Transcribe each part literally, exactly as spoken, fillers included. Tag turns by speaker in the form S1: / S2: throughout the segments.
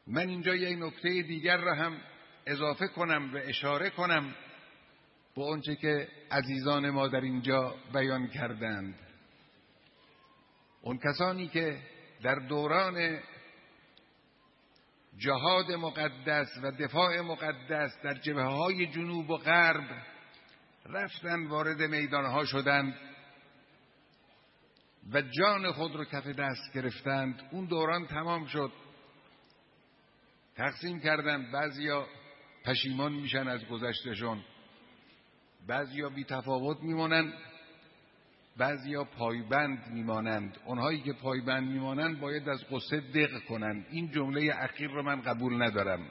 S1: من اینجا یک نکته دیگر را هم اضافه کنم و اشاره کنم به آنچه که عزیزان ما در اینجا بیان کردند. اون کسانی که در دوران جهاد مقدس و دفاع مقدس در جبهه‌های جنوب و غرب رفتن وارد میدانها شدند و جان خود رو کف دست گرفتند، اون دوران تمام شد، تقسیم کردند. بعضیا پشیمان میشن از گذشتهشون، بعضیا بی تفاوت میمونن، بعضیا پایبند میمانند. اونهایی که پایبند میمانند باید از قصه دق کنند. این جمله اخیر رو من قبول ندارم.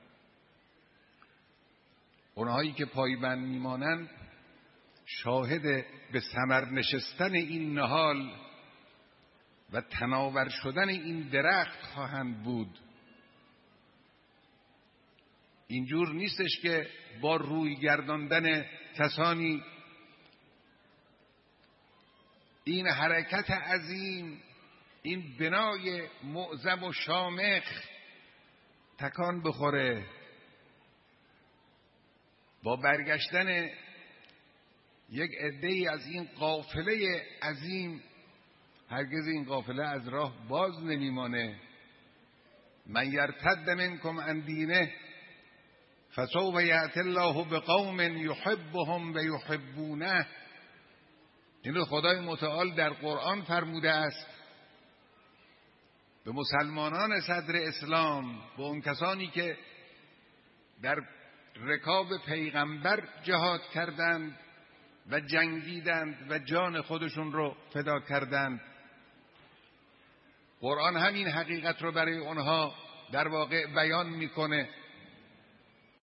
S1: اونهایی که پایبند میمانند شاهد به ثمر نشستن این نهال و تناور شدن این درخت خواهند بود. اینجور نیستش که با روی گرداندن کسانی این حرکت عظیم، این بنای معظم و شامخ تکان بخوره. با برگشتن یک عده‌ای از این قافله عظیم هرگز این قافله از راه باز نمیمانه. من یرتد منکم عن دینه فسوف یأتی الله بقوم یحبهم و یحبونه. اینو خدای متعال در قرآن فرموده است به مسلمانان صدر اسلام، به اون کسانی که در رکاب پیغمبر جهاد کردند و جنگیدند و جان خودشون رو فدا کردند. قرآن همین حقیقت رو برای اونها در واقع بیان میکنه